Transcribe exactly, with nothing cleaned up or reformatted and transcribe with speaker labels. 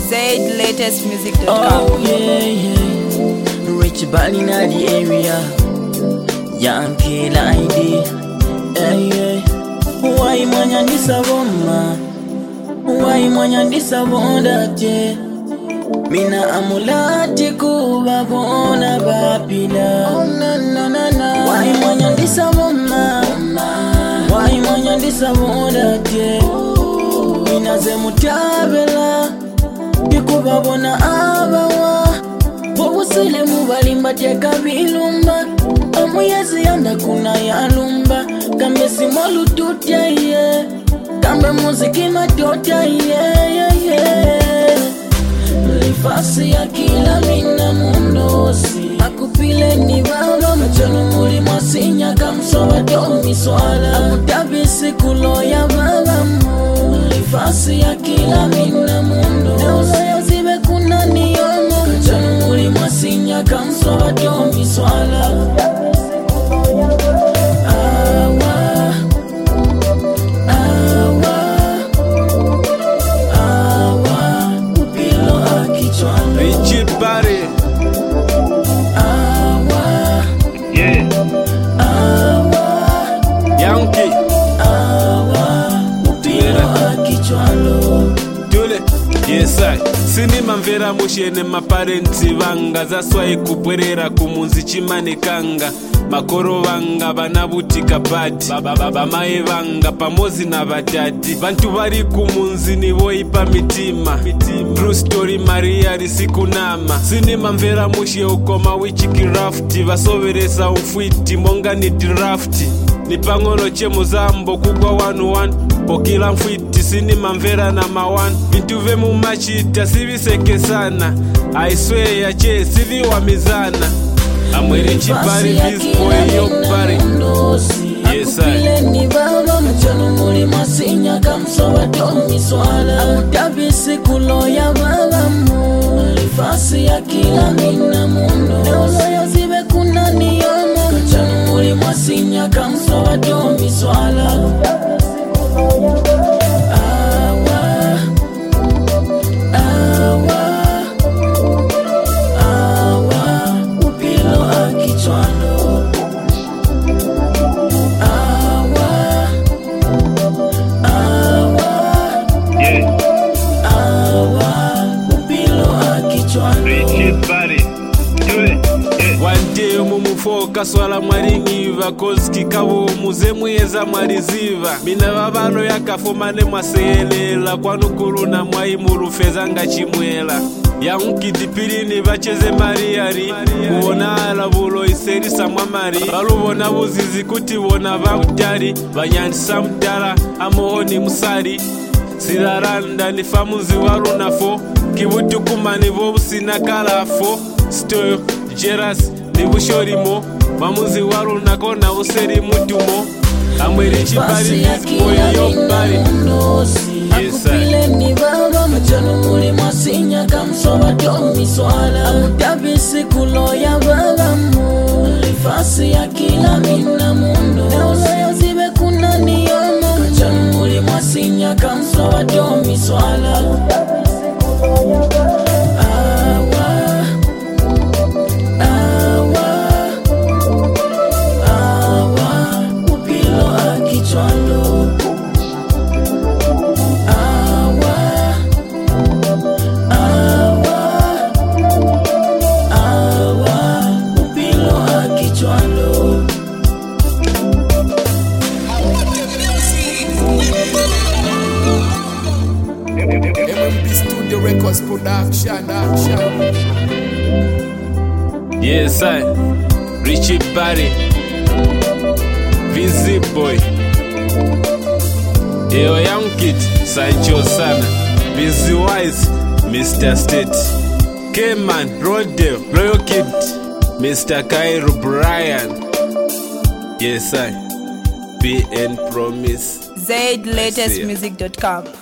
Speaker 1: Z latest music dot com.
Speaker 2: Oh yeah, yeah. Rich Bali na the area. Yankee Lady. Yeah, yeah. Why mwanya ndisa bomma? Why mwanya ndisa bonda je? Mina amulati kuba bona babila. Oh na na na na. Why mwanya ndisa bomma? Why mwanya ndisa bonda je? Mina ze mutabela. Bikuba bona abawa. Bobusile mubalimba teka bilumba. Amuyezi yanda kuna yalumba. Kambe simolu tutya ye. Kambe muziki matota ye ye ye. Lifasi ya kila mina mundosi. Akupile ni baba mchano muli mwasinya kamsoba domi swala. Amutabisi kulo ya baba mu. Lifasi ya kila mina mundosi. Neuzo zibe kuna niyomo. Mchano muli mwasinya kamsoba domi swala.
Speaker 3: Richie Barry.
Speaker 2: Awa,
Speaker 3: Yeah.
Speaker 2: awa,
Speaker 3: Yankee.
Speaker 2: awa, upilo akichwalo.
Speaker 3: Dule. Yes I. Sinima mvera mushene maparenti vanga zaswai kubwerera kumunzi chimanikanga. Makoro vanga vanabutika badi bamai vanga pamozi na vadadi vantu vari kumunzi nivoipa mitima True story Maria risikunama sinima mvera mushe ukoma wichikirafti vasoveresa ufwiti monga ni drafti ni pang'ono chemuzambo kugwa wanu wanu pokila mfwiti sinima mvera na mawanu vintu vemumachita sivisekesana aisweya che siviwamizana Amweri chipari this boy yo bari. Yes I.
Speaker 2: Akupile ni baba mchano muli masinya kamsoba domi swala. Amutabisi kulo ya baba mu. Lifasi ya kila mina mundo. Neuzo zibe kuna niyomo. Mchano muli masinya kamsoba domi swala. Awa, awa, awa, upilo akichwalo. Awa, awa,
Speaker 3: Yeah.
Speaker 2: awa, upilo akichwalo.
Speaker 3: Richie Barry. Do it. Yeah. One day mumufoka swala mwaringiva koziki kavo muze muyeza mwariziva mina vavano yakafumane mwaseyelela kwanukulu na mwai murufeza ngachimwela yankidipilini vacheze mariari kuona alavulo iserisa mwamari valuvona vuzizi kuti vona vautari vanyandisa mudala amohoni musari silaranda ni famuzi warunafo kivutukumani vovusina kalafo stoyo jeras ni vushorimo mamuzi warunako na useri mutumo amweri chibari nizboyo bari. Yes I.
Speaker 2: Akupile ni baba mchano muli mwasinya kamsoba domi swala. Amutabisi kulo ya baba mu. Lifasi ya kila mina mundo. Neuzo zibe kuna niyomo. Mchano muli mwasinya kamsoba domi swala. Awa, awa, awa, upilo akichwalo. Awa, awa, awa, upilo akichwalo.
Speaker 4: M M B Studio Records Production. Action.
Speaker 3: Yes I. Richie Barry. Busy boy. Eo young kid, Sancho Sana. Busy wise, Mister State. K-Man, Rodeo, Royal Kid, Mister Cairo Brian. Yes I. B N Promise.
Speaker 1: Z latest music dot com.